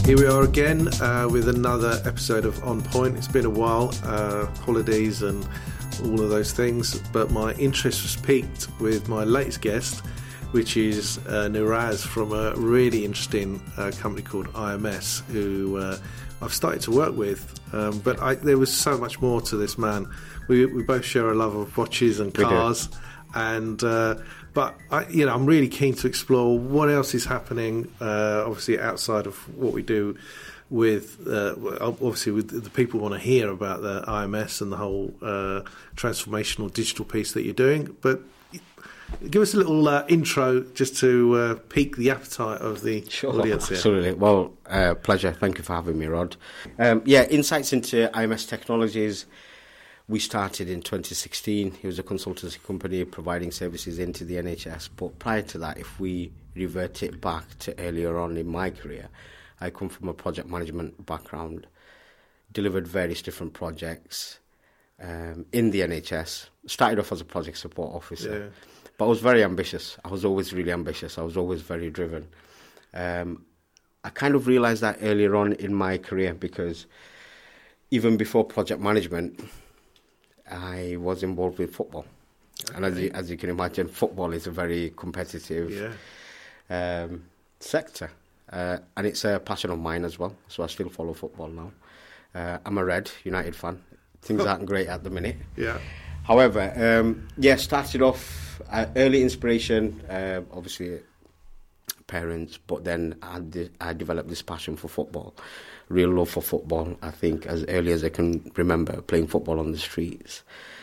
Here we are again with another episode of On Point. It's been a while, holidays and all of those things, but my interest was piqued with my latest guest, which is Niraz from a really interesting company called IMS, who I've started to work with. But there was so much more to this man. We both share a love of watches and cars, and but I'm really keen to explore what else is happening, obviously outside of what we do with obviously with the people want to hear about the IMS and the whole transformational digital piece that you're doing. But give us a little intro just to pique the appetite of the audience here. Absolutely. Well, pleasure. Thank you for having me, Rod. Insights into IMS Technologies. We started in 2016. It was a consultancy company providing services into the NHS. But prior to that, if we revert it back to earlier on in my career, I come from a project management background, delivered various different projects in the NHS. Started off as a project support officer, but I was very ambitious. I was always really ambitious. I was always very driven. I kind of realised that earlier on in my career because even before project management, I was involved with football. Okay. And as you can imagine, football is a very competitive sector. And it's a passion of mine as well, so I still follow football now. I'm a Red United fan. Things aren't great at the minute. Yeah. However, started off early inspiration, obviously parents, but then I developed this passion for football, real love for football, I think, as early as I can remember, playing football on the streets.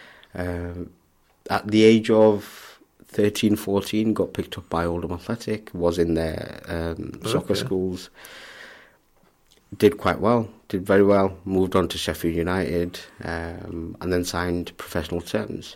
At the age of 13, 14, got picked up by Oldham Athletic, was in their soccer schools, did quite well, did very well, moved on to Sheffield United, and then signed professional terms.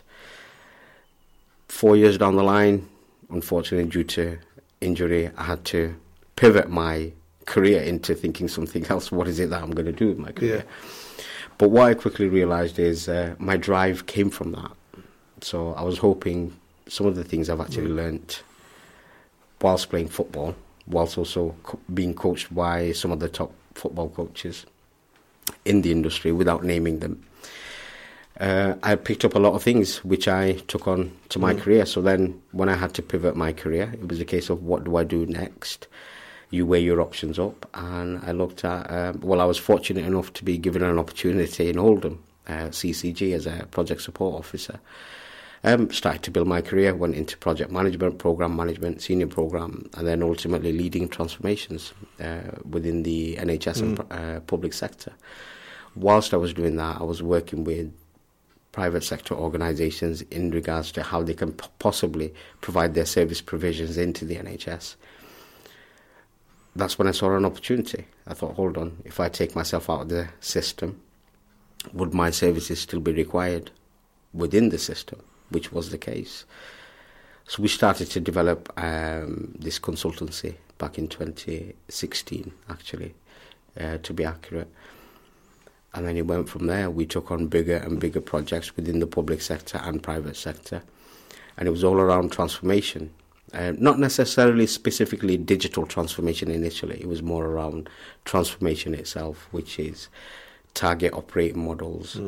4 years down the line, unfortunately due to injury, I had to pivot my career into thinking something else. What is it that I'm going to do with my career? Yeah. But what I quickly realised is my drive came from that. So I was hoping some of the things I've actually learnt whilst playing football, whilst also being coached by some of the top football coaches in the industry, without naming them, I picked up a lot of things which I took on to my career. So then when I had to pivot my career, it was a case of what do I do next? You weigh your options up, and I looked at, I was fortunate enough to be given an opportunity in Oldham, CCG, as a project support officer. Started to build my career, went into project management, program management, senior program, and then ultimately leading transformations within the NHS and public sector. Whilst I was doing that, I was working with private sector organisations in regards to how they can possibly provide their service provisions into the NHS. That's when I saw an opportunity. I thought, hold on, if I take myself out of the system, would my services still be required within the system? Which was the case. So we started to develop this consultancy back in 2016, actually, to be accurate. And then it went from there. We took on bigger and bigger projects within the public sector and private sector. And it was all around transformation. Not necessarily specifically digital transformation initially. It was more around transformation itself, which is target operating models,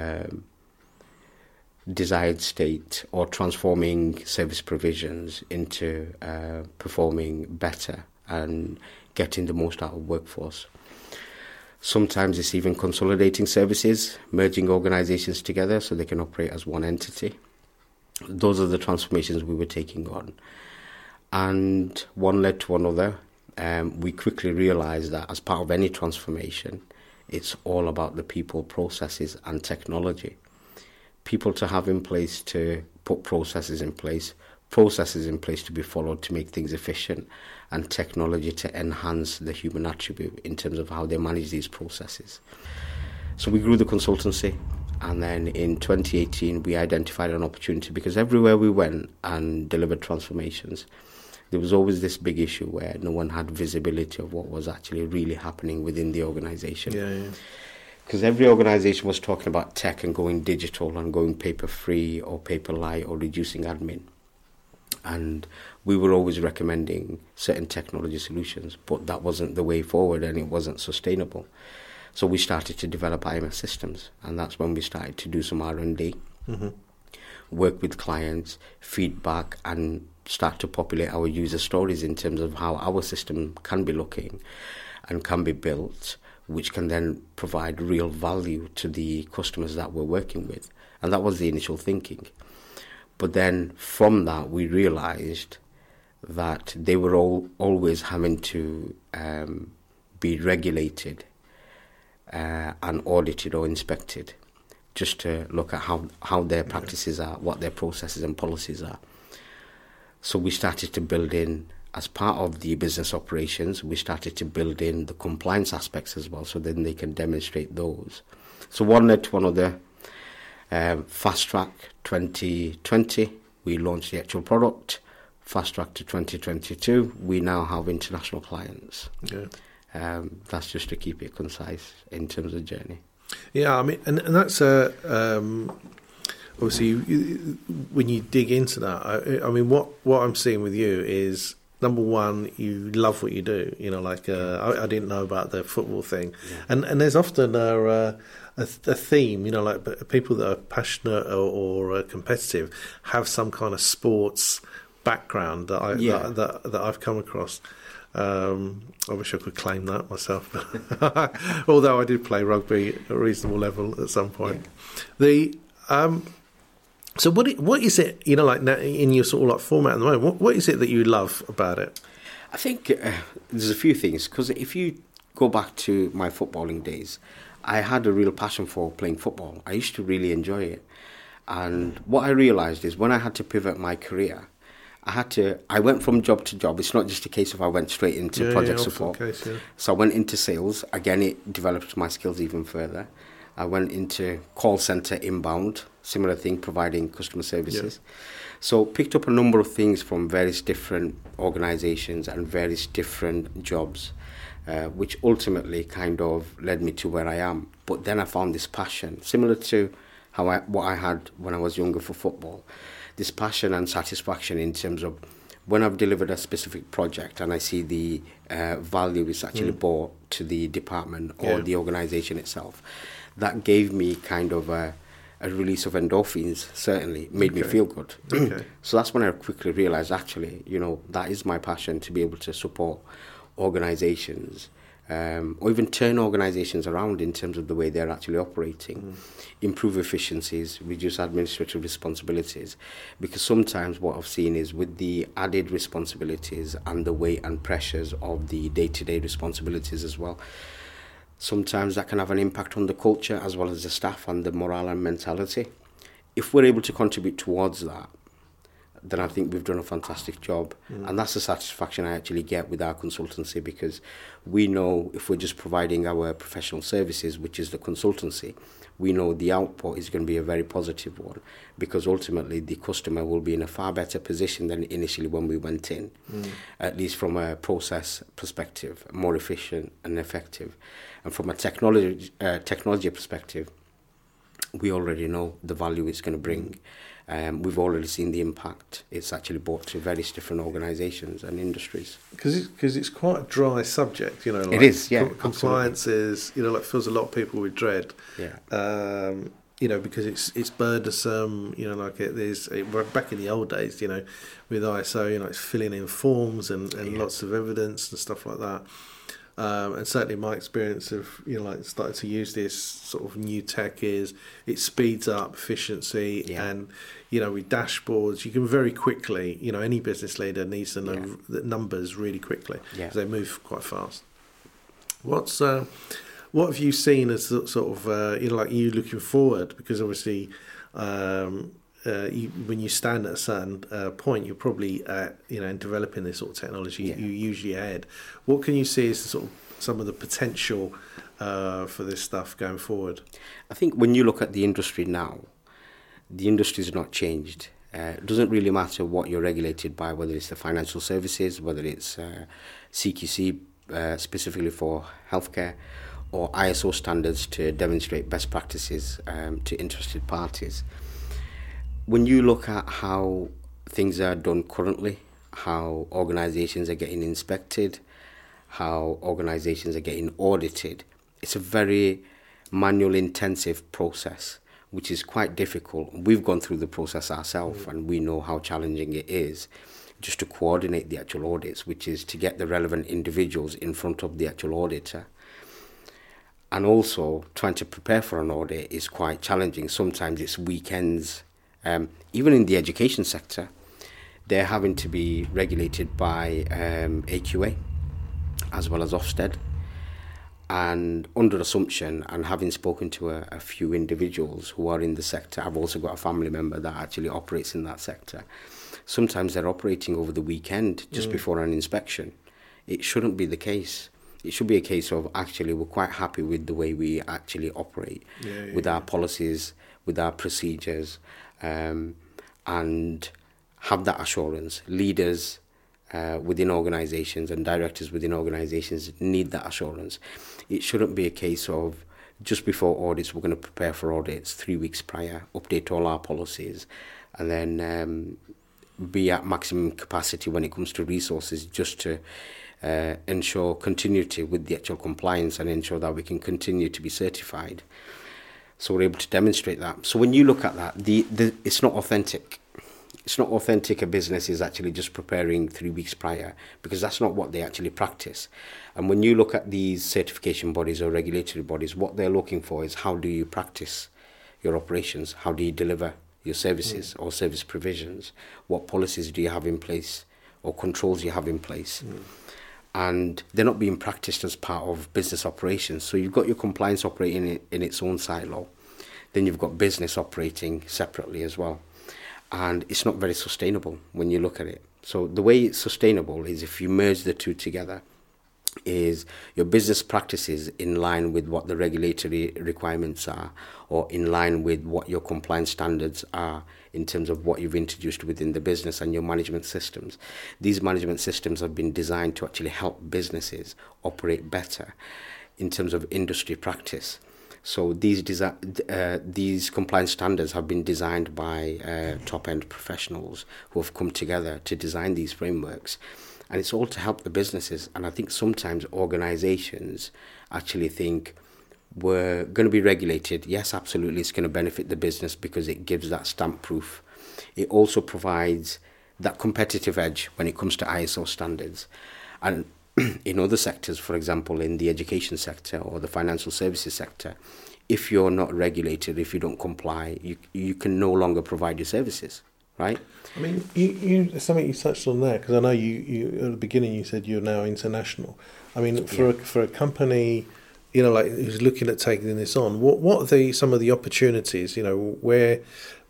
desired state, or transforming service provisions into performing better and getting the most out of workforce. Sometimes it's even consolidating services, merging organisations together so they can operate as one entity. Those are the transformations we were taking on. And one led to another. We quickly realised that as part of any transformation, it's all about the people, processes and technology. People to have in place to put processes in place to be followed to make things efficient, and technology to enhance the human attribute in terms of how they manage these processes. So we grew the consultancy, and then in 2018 we identified an opportunity, because everywhere we went and delivered transformations, there was always this big issue where no one had visibility of what was actually really happening within the organisation. Because every organisation was talking about tech and going digital and going paper-free or paper-light or reducing admin. And we were always recommending certain technology solutions, but that wasn't the way forward and it wasn't sustainable. So we started to develop IMS systems, and that's when we started to do some R&D, work with clients, feedback, and start to populate our user stories in terms of how our system can be looking and can be built, which can then provide real value to the customers that we're working with. And that was the initial thinking. But then from that, we realized that they were always having to be regulated and audited or inspected, just to look at how their practices are, what their processes and policies are. So we started to build in, as part of the business operations, we started to build in the compliance aspects as well, so then they can demonstrate those. So one led to another. Fast Track 2020, we launched the actual product. Fast Track to 2022, we now have international clients. Yeah. That's just to keep it concise in terms of journey. Yeah, I mean, and that's obviously when you dig into that. I mean, what I'm seeing with you is, number one, you love what you do. You know, like I didn't know about the football thing, and there's often a theme. You know, like people that are passionate or competitive have some kind of sports background that I've come across. I wish I could claim that myself, although I did play rugby at a reasonable level at some point. Yeah. So what is it, you know, like now in your sort of like format at the moment, what is it that you love about it? I think there's a few things, because if you go back to my footballing days, I had a real passion for playing football. I used to really enjoy it. And what I realised is when I had to pivot my career, I went from job to job. It's not just a case of I went straight into project support. So I went into sales. Again, it developed my skills even further. I went into call centre inbound, similar thing, providing customer services. Yeah. So picked up a number of things from various different organisations and various different jobs, which ultimately kind of led me to where I am. But then I found this passion, similar to what I had when I was younger for football. This passion and satisfaction in terms of when I've delivered a specific project and I see the value is actually brought to the department or the organisation itself. That gave me kind of a release of endorphins, certainly, made me feel good. So that's when I quickly realised, actually, you know, that is my passion, to be able to support organisations or even turn organisations around in terms of the way they're actually operating, improve efficiencies, reduce administrative responsibilities. Because sometimes what I've seen is with the added responsibilities and the weight and pressures of the day-to-day responsibilities as well, sometimes that can have an impact on the culture as well as the staff and the morale and mentality. If we're able to contribute towards that, then I think we've done a fantastic job. And that's the satisfaction I actually get with our consultancy, because we know if we're just providing our professional services, which is the consultancy, we know the output is going to be a very positive one, because ultimately the customer will be in a far better position than initially when we went in, at least from a process perspective, more efficient and effective. And from a technology perspective, we already know the value it's going to bring. We've already seen the impact it's actually brought to various different organisations and industries. Because it's quite a dry subject, you know. Like it is, yeah. Compliance is, you know, like fills a lot of people with dread. Yeah. You know, because it's burdensome. You know, like back in the old days, you know, with ISO, you know, it's filling in forms and lots of evidence and stuff like that. And certainly my experience of, you know, like starting to use this sort of new tech is it speeds up efficiency and, you know, with dashboards, you can very quickly, you know, any business leader needs to know the numbers really quickly because they move quite fast. What have you seen as sort of, you know, like you looking forward? Because obviously, when you stand at a certain point, you're probably you know, in developing this sort of technology, you're usually ahead. What can you see as sort of some of the potential for this stuff going forward? I think when you look at the industry now, the industry's not changed. It doesn't really matter what you're regulated by, whether it's the financial services, whether it's CQC specifically for healthcare, or ISO standards to demonstrate best practices to interested parties. When you look at how things are done currently, how organisations are getting inspected, how organisations are getting audited. It's a very manual intensive process, which is quite difficult. We've gone through the process ourselves, and we know how challenging it is just to coordinate the actual audits, which is to get the relevant individuals in front of the actual auditor. And also trying to prepare for an audit is quite challenging. Sometimes it's weekends. Even in the education sector, they're having to be regulated by AQA as well as Ofsted. And under assumption, and having spoken to a few individuals who are in the sector, I've also got a family member that actually operates in that sector. Sometimes they're operating over the weekend just before an inspection. It shouldn't be the case. It should be a case of actually we're quite happy with the way we actually operate, with our policies, with our procedures, and have that assurance. Leaders within organisations and directors within organisations need that assurance. It shouldn't be a case of just before audits, we're going to prepare for audits 3 weeks prior, update all our policies, and then be at maximum capacity when it comes to resources just to ensure continuity with the actual compliance and ensure that we can continue to be certified. So we're able to demonstrate that. So when you look at that, it's not authentic. It's not authentic a business is actually just preparing 3 weeks prior, because that's not what they actually practice. And when you look at these certification bodies or regulatory bodies, what they're looking for is how do you practice your operations? How do you deliver your services or service provisions? What policies do you have in place or controls you have in place? And they're not being practiced as part of business operations. So you've got your compliance operating in its own silo. Then you've got business operating separately as well. And it's not very sustainable when you look at it. So the way it's sustainable is if you merge the two together, is your business practices in line with what the regulatory requirements are, or in line with what your compliance standards are in terms of what you've introduced within the business and your management systems. These management systems have been designed to actually help businesses operate better in terms of industry practice. So these compliance standards have been designed by top-end professionals who have come together to design these frameworks. And it's all to help the businesses. And I think sometimes organizations actually think we're going to be regulated. Yes, absolutely, it's going to benefit the business because it gives that stamp proof. It also provides that competitive edge when it comes to ISO standards. And in other sectors, for example, in the education sector or the financial services sector, if you're not regulated, if you don't comply, you can no longer provide your services, right? I mean, you something you touched on there, because I know you at the beginning you said you're now international. I mean, for a company, you know, like who's looking at taking this on, what are some of the opportunities? You know, where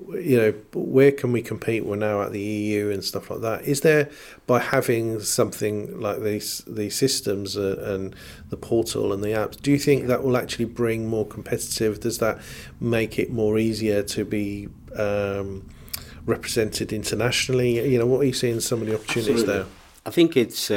can we compete? We're now at the EU and stuff like that. Is there, by having something like these systems and the portal and the apps, do you think that will actually bring more competitive? Does that make it more easier to be represented internationally? You know, what are you seeing some of the opportunities there? I think it's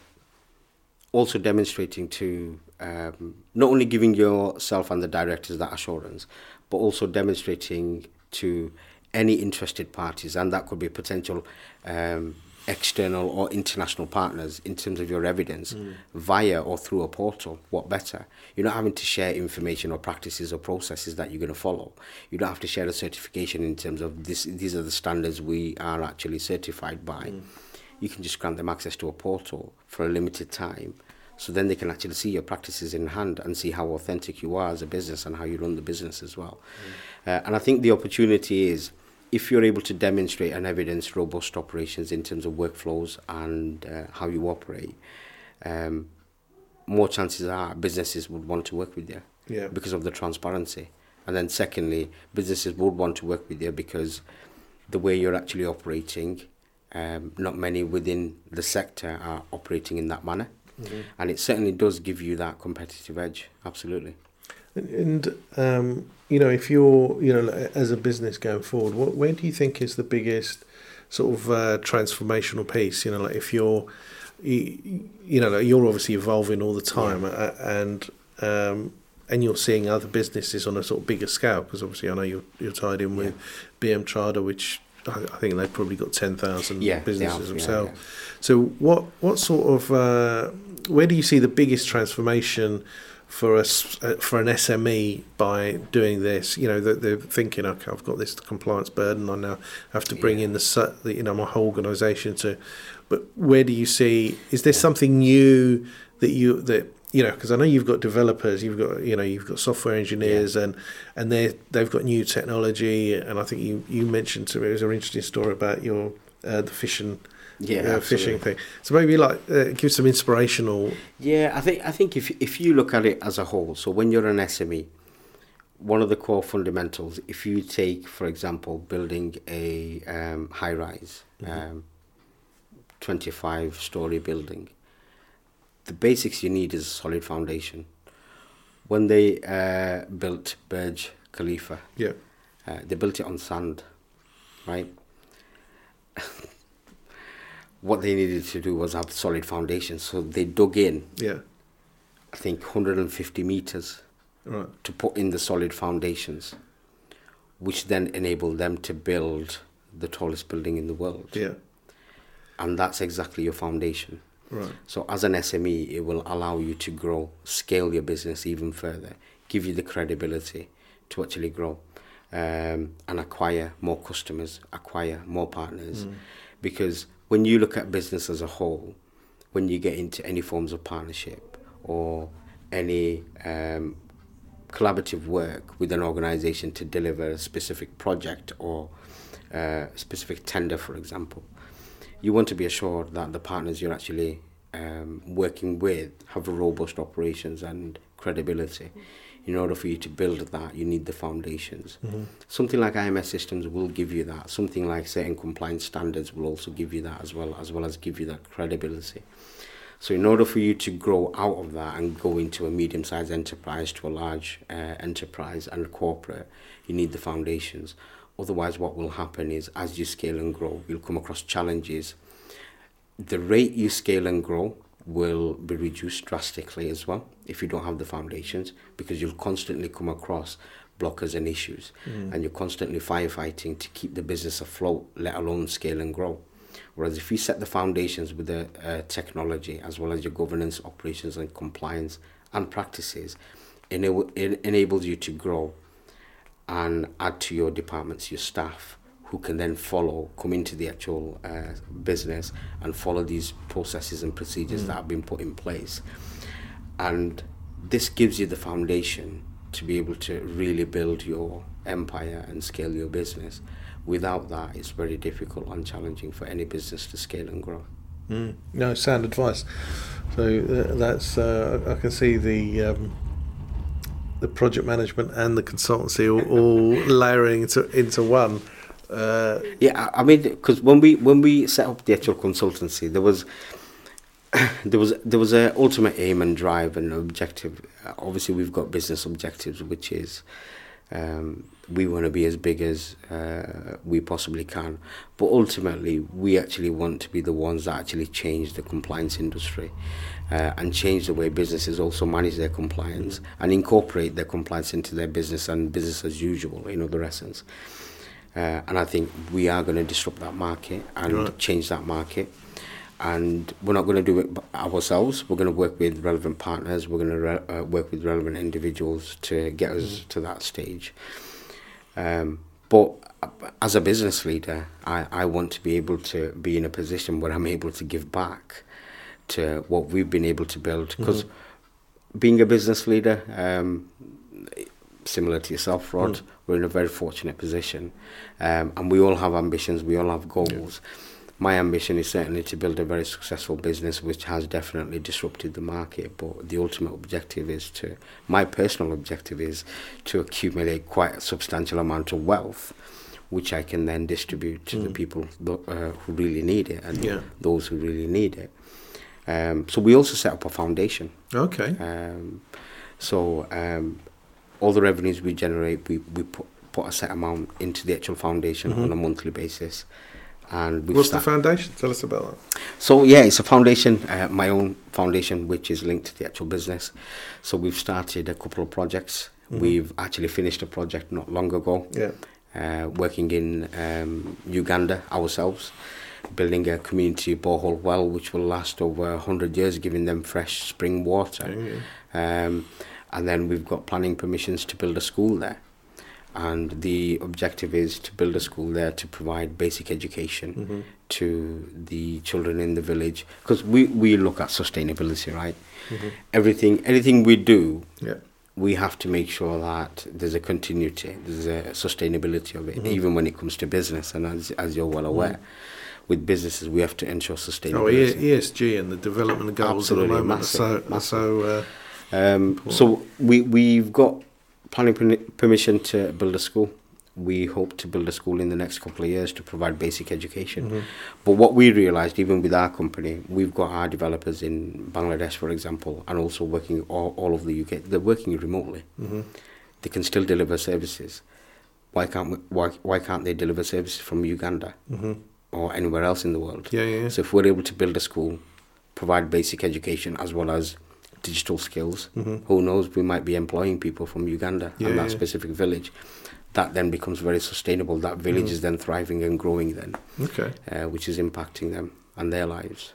also demonstrating to not only giving yourself and the directors that assurance, but also demonstrating to any interested parties, and that could be potential external or international partners, in terms of your evidence via or through a portal. What better? You're not having to share information or practices or processes that you're going to follow. You don't have to share a certification in terms of these are the standards we are actually certified by. You can just grant them access to a portal for a limited time, so then they can actually see your practices in hand and see how authentic you are as a business and how you run the business as well. And I think the opportunity is, if you're able to demonstrate and evidence robust operations in terms of workflows and how you operate, more chances are businesses would want to work with you because of the transparency. And then secondly, businesses would want to work with you because the way you're actually operating, not many within the sector are operating in that manner. And it certainly does give you that competitive edge, absolutely. And you know, if you're, you know, as a business going forward, where do you think is the biggest sort of transformational piece? You know, like if you're, you know, like you're obviously evolving all the time, and you're seeing other businesses on a sort of bigger scale, because obviously I know you're tied in with BM Trader, which I think they've probably got 10,000 businesses themselves. Yeah. So what sort of where do you see the biggest transformation for us for an SME by doing this? You know, they're thinking, okay, I've got this compliance burden, I now have to bring in my whole organisation to. But where do you see? Is there something new that because I know you've got developers, you've got software engineers, and they've got new technology, and I think you mentioned to me it was an interesting story about your the fishing thing. So maybe give some inspirational. Yeah, I think if you look at it as a whole, so when you're an SME, one of the core fundamentals, if you take, for example, building a high rise, 25-story building. The basics you need is a solid foundation. When they built Burj Khalifa, they built it on sand, right? What they needed to do was have solid foundations, so they dug in. I think 150 meters to put in the solid foundations, which then enabled them to build the tallest building in the world. And that's exactly your foundation. Right. So as an SME, it will allow you to grow, scale your business even further, give you the credibility to actually grow, and acquire more customers, acquire more partners. Because when you look at business as a whole, when you get into any forms of partnership or any collaborative work with an organization to deliver a specific project or a specific tender, for example, you want to be assured that the partners you're actually working with have robust operations and credibility. In order for you to build that, you need the foundations. Something like IMS systems will give you that. Something like certain compliance standards will also give you that as well as give you that credibility. So in order for you to grow out of that and go into a medium-sized enterprise to a large enterprise and corporate, you need the foundations. Otherwise, what will happen is as you scale and grow, you'll come across challenges. The rate you scale and grow will be reduced drastically as well if you don't have the foundations, because you'll constantly come across blockers and issues, and you're constantly firefighting to keep the business afloat, let alone scale and grow. Whereas if you set the foundations with the technology as well as your governance, operations and compliance and practices, it enables you to grow and add to your departments, your staff, who can then come into the actual business and follow these processes and procedures that have been put in place. And this gives you the foundation to be able to really build your empire and scale your business. Without that, it's very difficult and challenging for any business to scale and grow. No, sound advice. So that's I can see the project management and the consultancy all layering into one. I mean, because when we set up the actual consultancy, there was a ultimate aim and drive and objective. Obviously, we've got business objectives, which is we want to be as big as we possibly can. But ultimately, we actually want to be the ones that actually change the compliance industry and change the way businesses also manage their compliance and incorporate their compliance into their business and business as usual, in other essence. And I think we are going to disrupt that market and change that market. And we're not going to do it ourselves. We're going to work with relevant partners. We're going to work with relevant individuals to get us to that stage. But as a business leader, I want to be able to be in a position where I'm able to give back to what we've been able to build. Because being a business leader, similar to yourself, Rod, we're in a very fortunate position. And we all have ambitions. We all have goals. My ambition is certainly to build a very successful business which has definitely disrupted the market, but the ultimate objective my personal objective is to accumulate quite a substantial amount of wealth, which I can then distribute to the people who really need it and those who really need it. So we also set up a foundation. Okay. All the revenues we generate, we put a set amount into the actual foundation on a monthly basis. And what's the foundation? Tell us about that. So it's a foundation, my own foundation, which is linked to the actual business. So we've started a couple of projects. We've actually finished a project not long ago. working in Uganda ourselves, building a community borehole well which will last over 100 years, giving them fresh spring water. And then we've got planning permissions to build a school there. And the objective is to build a school there to provide basic education to the children in the village. Because we look at sustainability, right? Anything we do, we have to make sure that there's a continuity, there's a sustainability of it, even when it comes to business. And as you're well aware, with businesses, we have to ensure sustainability. ESG and the development goals at the moment massive. So we've got planning permission to build a school. We hope to build a school in the next couple of years to provide basic education. But what we realised, even with our company, we've got our developers in Bangladesh, for example, and also working all over the UK. They're working remotely. They can still deliver services. Why can't they deliver services from Uganda or anywhere else in the world? So if we're able to build a school, provide basic education as well as digital skills, who knows, we might be employing people from Uganda and that specific village. That then becomes very sustainable. That village is then thriving and growing then, which is impacting them and their lives.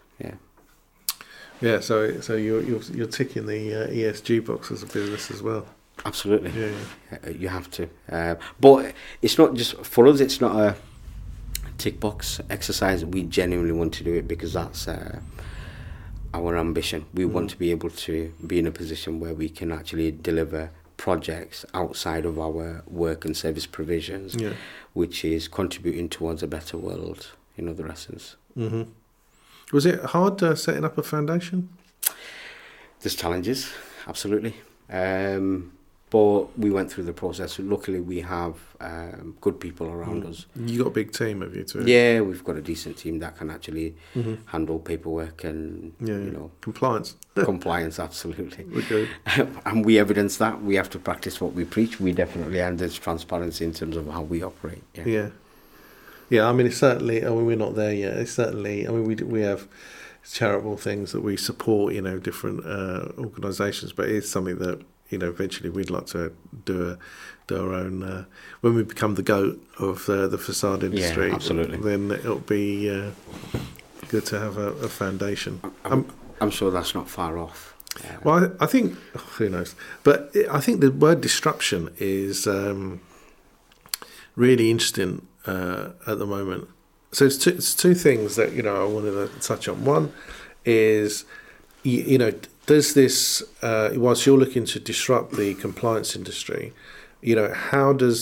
So you're ticking the ESG box as a business as well. Absolutely. You have to. But it's not just for us. It's not a tick box exercise. We genuinely want to do it because that's our ambition. We want to be able to be in a position where we can actually deliver projects outside of our work and service provisions, which is contributing towards a better world, in other essence. Was it hard setting up a foundation? There's challenges, absolutely. But we went through the process. Luckily, we have good people around us. You got a big team, have you, too? Yeah, we've got a decent team that can actually handle paperwork and compliance. Compliance, absolutely. Okay. And we evidence that. We have to practice what we preach. We definitely, and there's transparency in terms of how we operate. I mean, it's certainly. I mean, we're not there yet. It's certainly. I mean, we have charitable things that we support. Different organisations, but it's something that. Eventually we'd like to do our own. When we become the GOAT of the facade industry, absolutely. Then it'll be good to have a foundation. I'm sure that's not far off. Well, I think, who knows? But I think the word disruption is really interesting at the moment. So it's two things that I wanted to touch on. One is, does this, whilst you're looking to disrupt the compliance industry, how does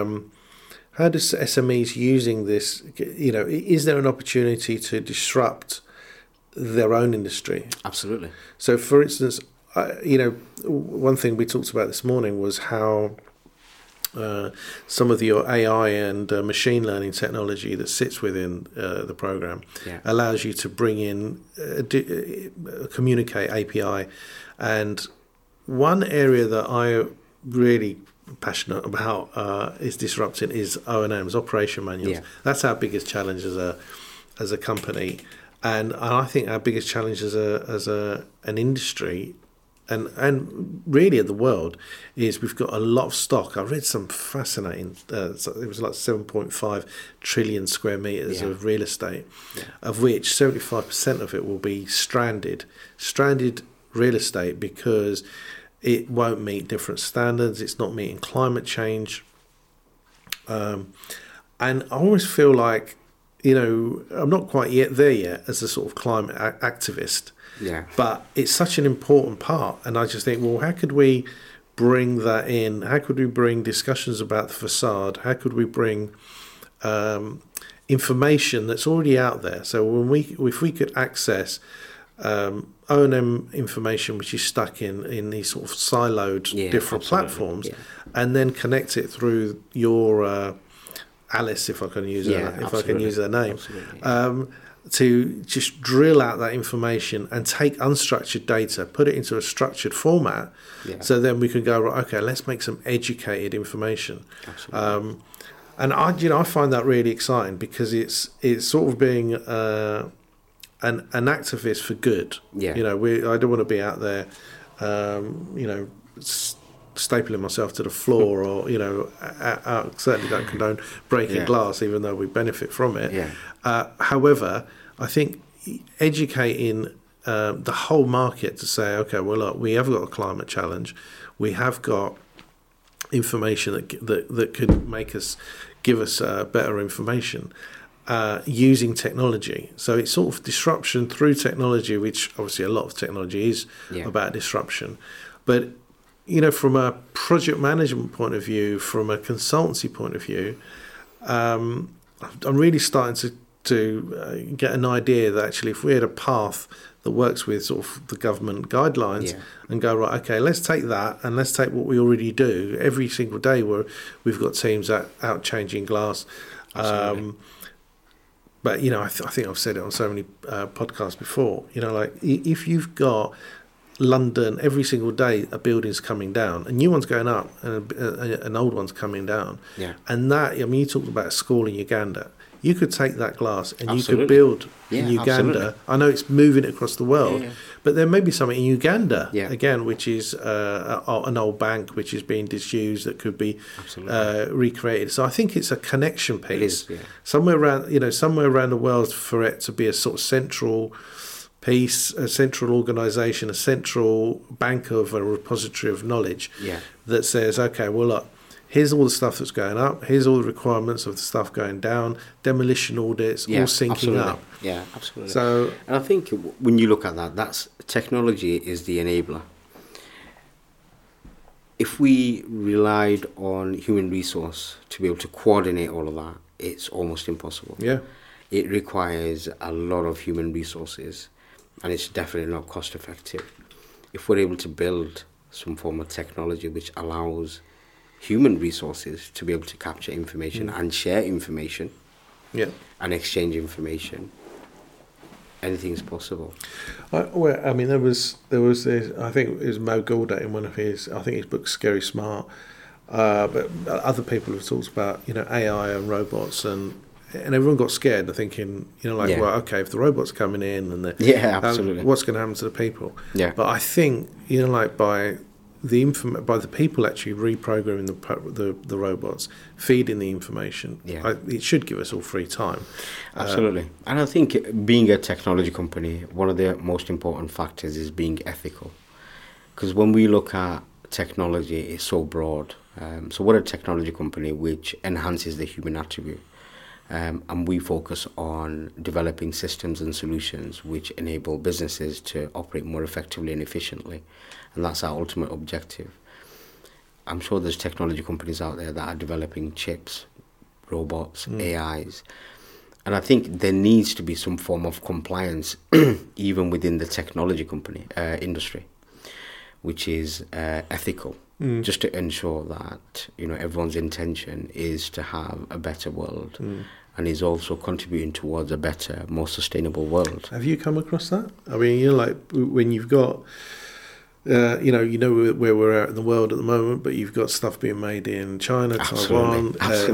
SMEs using this, is there an opportunity to disrupt their own industry? Absolutely. So, for instance, one thing we talked about this morning was how some of your AI and machine learning technology that sits within the program allows you to bring in, communicate API. And one area that I really passionate about is disrupting is O&Ms, operation manuals. That's our biggest challenge as a company, and I think our biggest challenge as an industry. And really in the world is we've got a lot of stock. I read some fascinating, it was like 7.5 trillion square metres of real estate, of which 75% of it will be stranded real estate because it won't meet different standards, it's not meeting climate change. And I always feel like, I'm not quite there yet as a sort of climate activist. But it's such an important part, and I just think, well, how could we bring that in? How could we bring discussions about the facade? How could we bring information that's already out there? So if we could access O&M information which is stuck in these sort of siloed different platforms, and then connect it through your Alice, if I can use her name. To just drill out that information and take unstructured data, put it into a structured format, so then we can go, right, okay, let's make some educated information. And I find that really exciting because it's sort of being an activist for good. I don't want to be out there, stapling myself to the floor, or I certainly don't condone breaking glass, even though we benefit from it. However, I think educating the whole market to say, okay, well, look, we have got a climate challenge, we have got information that could give us better information. Using technology. So it's sort of disruption through technology, which obviously a lot of technology is about disruption. But, from a project management point of view, from a consultancy point of view, I'm really starting to get an idea that actually if we had a path that works with sort of the government guidelines and go, right, okay, let's take that and let's take what we already do. Every single day we've got teams out changing glass. But, I think I've said it on so many podcasts before, if you've got London every single day, a building's coming down, a new one's going up and an old one's coming down. And that, you talked about a school in Uganda. You could take that glass and you could build in Uganda. I know it's moving across the world, but there may be something in Uganda, again, which is an old bank which is being disused that could be recreated. So I think it's a connection piece. Somewhere around the world for it to be a sort of central piece, a central organisation, a central bank of a repository of knowledge that says, okay, well, look, here's all the stuff that's going up. Here's all the requirements of the stuff going down. Demolition audits, all syncing up. Yeah, absolutely. So, and I think when you look at that, that's technology is the enabler. If we relied on human resource to be able to coordinate all of that, it's almost impossible. Yeah, it requires a lot of human resources, and it's definitely not cost effective. If we're able to build some form of technology which allows human resources to be able to capture information and share information and exchange information, anything is possible. There was this, I think it was Mo Gawdat in one of his books, Scary Smart, but other people have talked about AI and robots, and everyone got scared. They're thinking well, okay, if the robots are coming in and absolutely, what's going to happen to the people? But I think by the people actually reprogramming the robots, feeding the information, it should give us all free time. Absolutely. And I think being a technology company, one of the most important factors is being ethical. Because when we look at technology, it's so broad. So we're a technology company which enhances the human attribute. And we focus on developing systems and solutions which enable businesses to operate more effectively and efficiently. And that's our ultimate objective. I'm sure there's technology companies out there that are developing chips, robots, AIs. And I think there needs to be some form of compliance even within the technology company industry, which is ethical, just to ensure that everyone's intention is to have a better world and is also contributing towards a better, more sustainable world. Have you come across that? I mean, when you've got where we're at in the world at the moment, but you've got stuff being made in China, Taiwan,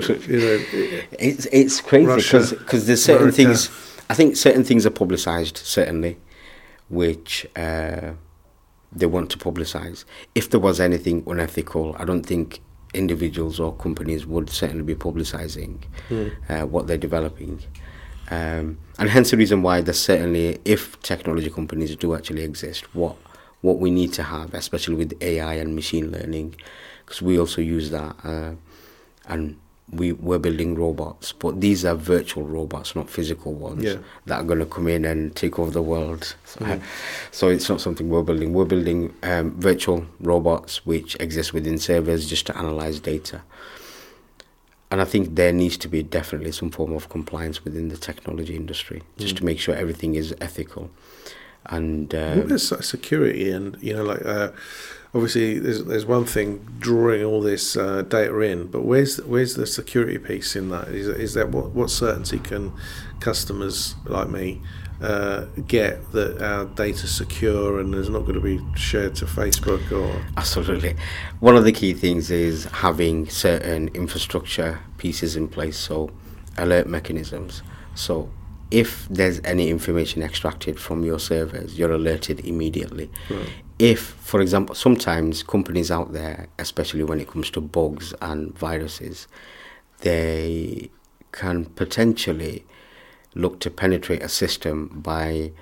it's crazy because there's certain things. I think certain things are publicised, certainly, which they want to publicise. If there was anything unethical, I don't think individuals or companies would certainly be publicising what they're developing. And hence the reason why there's certainly, if technology companies do actually exist, what we need to have, especially with AI and machine learning, because we also use that, and we're building robots, but these are virtual robots, not physical ones that are going to come in and take over the world. So it's not something we're building. We're building virtual robots which exist within servers just to analyze data. And I think there needs to be definitely some form of compliance within the technology industry, just to make sure everything is ethical. And there's security, and obviously there's one thing drawing all this data in, but where's the security piece in that? Is that what certainty can customers like me get that our data's secure and there's not going to be shared to Facebook or? Absolutely. One of the key things is having certain infrastructure pieces in place, so alert mechanisms. So if there's any information extracted from your servers, you're alerted immediately. Right. If, for example, sometimes companies out there, especially when it comes to bugs and viruses, they can potentially look to penetrate a system by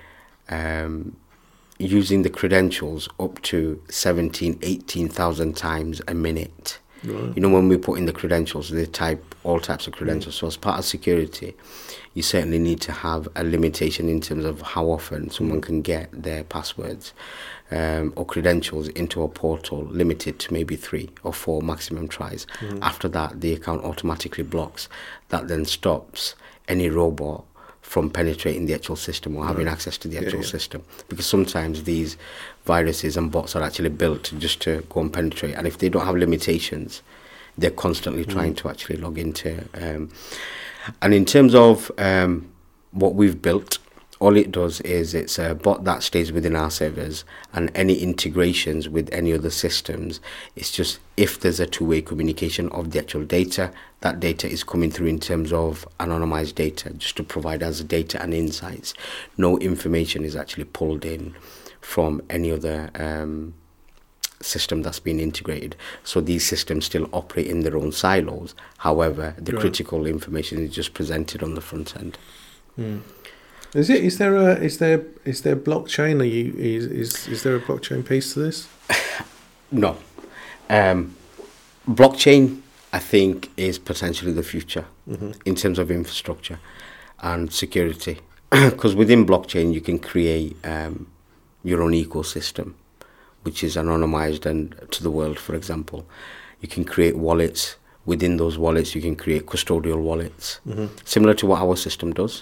using the credentials up to 18,000 times a minute. Right. You know, when we put in the credentials, they type all types of credentials. So as part of security, you certainly need to have a limitation in terms of how often someone can get their passwords or credentials into a portal, limited to maybe 3 or 4 maximum tries. After that, the account automatically blocks. That then stops any robot from penetrating the actual system or having access to the actual system. Because sometimes these viruses and bots are actually built just to go and penetrate. And if they don't have limitations, they're constantly trying to actually log into. And in terms of what we've built, all it does is it's a bot that stays within our servers, and any integrations with any other systems, it's just if there's a two-way communication of the actual data, that data is coming through in terms of anonymized data, just to provide us data and insights. No information is actually pulled in from any other system that's been integrated. So these systems still operate in their own silos. However, the critical information is just presented on the front end. Is there blockchain? Is there a blockchain piece to this? No. Blockchain, I think, is potentially the future in terms of infrastructure and security. Because within blockchain, you can create your own ecosystem, which is anonymized and to the world, for example. You can create wallets. Within those wallets, you can create custodial wallets, similar to what our system does.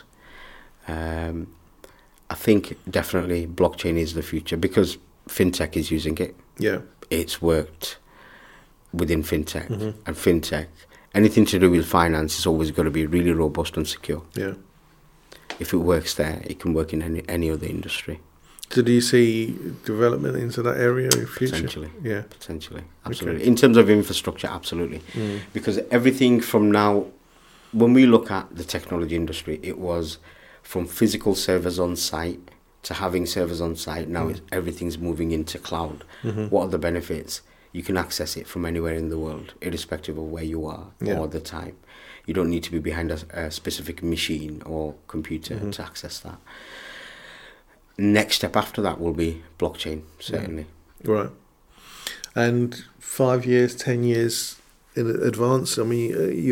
I think definitely blockchain is the future because fintech is using it. Yeah. It's worked within fintech. And fintech, anything to do with finance is always going to be really robust and secure. Yeah. If it works there, it can work in any other industry. So do you see development into that area in the future? Potentially. Yeah. Potentially. Absolutely. Okay. In terms of infrastructure, absolutely. Because everything from now, when we look at the technology industry, it was from physical servers on site to having servers on site. Now everything's moving into cloud. What are the benefits? You can access it from anywhere in the world, irrespective of where you are or the time. You don't need to be behind a specific machine or computer to access that. Next step after that will be blockchain, certainly. Right. And 5 years, 10 years in advance, I mean,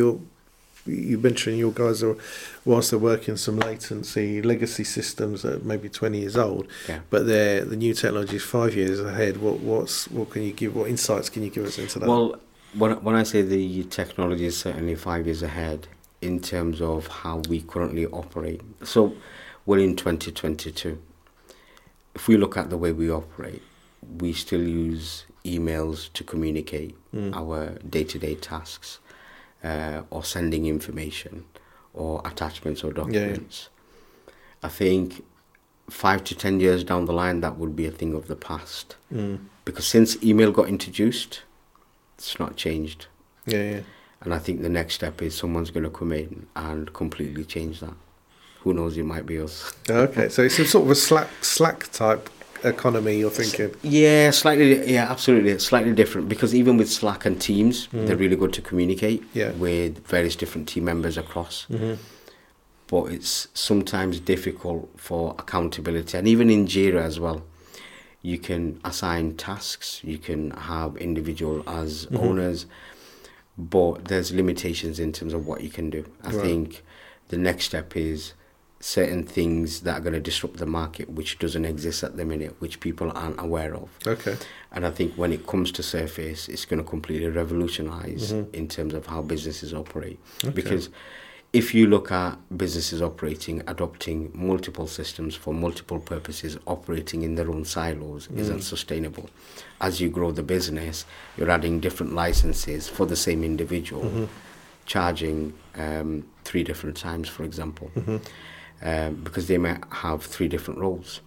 you mentioned your guys are, whilst they're working some latency legacy systems that are maybe 20 years old, but the new technology is 5 years ahead. What can you give? What insights can you give us into that? Well, when I say the technology is certainly 5 years ahead in terms of how we currently operate. So we're in 2022. If we look at the way we operate, we still use emails to communicate our day-to-day tasks. Or sending information or attachments or documents. I think 5 to 10 years down the line, that would be a thing of the past. Because since email got introduced, it's not changed. And I think the next step is someone's going to come in and completely change that. Who knows, it might be us. Okay, so it's a sort of a Slack type economy, you're thinking? Yeah, absolutely. It's slightly different because even with Slack and Teams, they're really good to communicate with various different team members across. But it's sometimes difficult for accountability. And even in Jira as well, you can assign tasks, you can have individual as owners, but there's limitations in terms of what you can do. I think the next step is certain things that are going to disrupt the market, which doesn't exist at the minute, which people aren't aware of. Okay. And I think when it comes to Surface, it's going to completely revolutionize in terms of how businesses operate. Okay. Because if you look at businesses adopting multiple systems for multiple purposes, operating in their own silos isn't sustainable. As you grow the business, you're adding different licenses for the same individual, charging 3 different times, for example. Because they might have 3 different roles.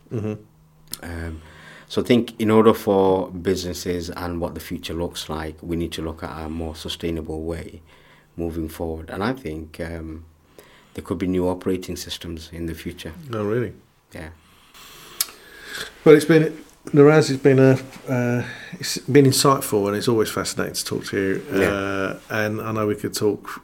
So I think in order for businesses and what the future looks like, we need to look at a more sustainable way moving forward. And I think the there could be new operating systems in the future. Oh, really? Yeah. Well, Naraz, it's been insightful, and it's always fascinating to talk to you. And I know we could talk,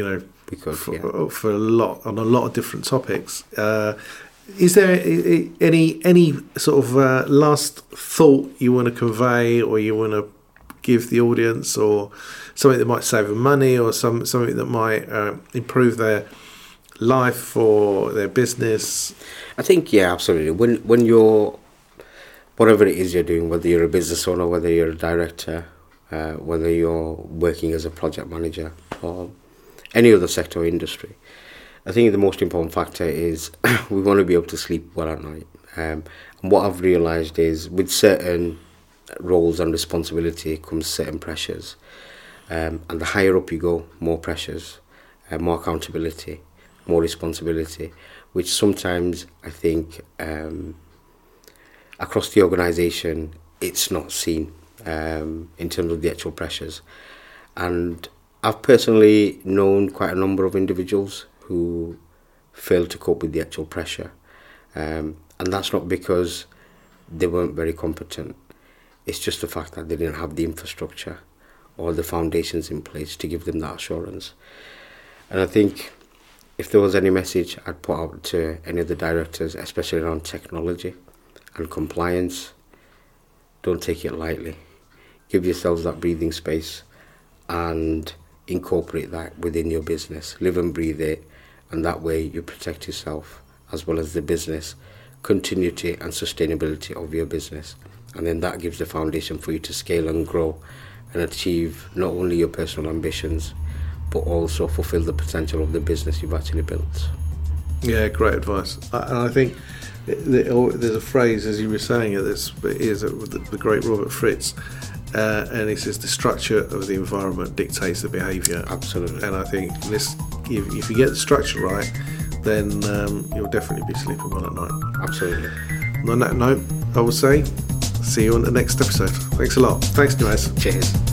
for a lot of different topics. Is there any sort of last thought you want to convey, or you want to give the audience, or something that might save them money, or something that might improve their life or their business? I think, yeah, absolutely. When you're, whatever it is you're doing, whether you're a business owner, whether you're a director, whether you're working as a project manager or any other sector or industry, I think the most important factor is we want to be able to sleep well at night. And what I've realised is with certain roles and responsibility comes certain pressures. And the higher up you go, more pressures, more accountability, more responsibility, which sometimes I think across the organisation it's not seen in terms of the actual pressures. And I've personally known quite a number of individuals who failed to cope with the actual pressure. And that's not because they weren't very competent. It's just the fact that they didn't have the infrastructure or the foundations in place to give them that assurance. And I think if there was any message I'd put out to any of the directors, especially around technology and compliance, don't take it lightly. Give yourselves that breathing space and incorporate that within your business. Live and breathe it, and that way you protect yourself as well as the business, continuity and sustainability of your business. And then that gives the foundation for you to scale and grow and achieve not only your personal ambitions, but also fulfill the potential of the business you've actually built. Yeah, great advice. And I think there's a phrase, as you were saying it, is the great Robert Fritz, and he says the structure of the environment dictates the behaviour. Absolutely. And I think if you get the structure right, then you'll definitely be sleeping well at night. Absolutely. On that note, I will say, see you on the next episode. Thanks a lot. Thanks, Naraz. Cheers.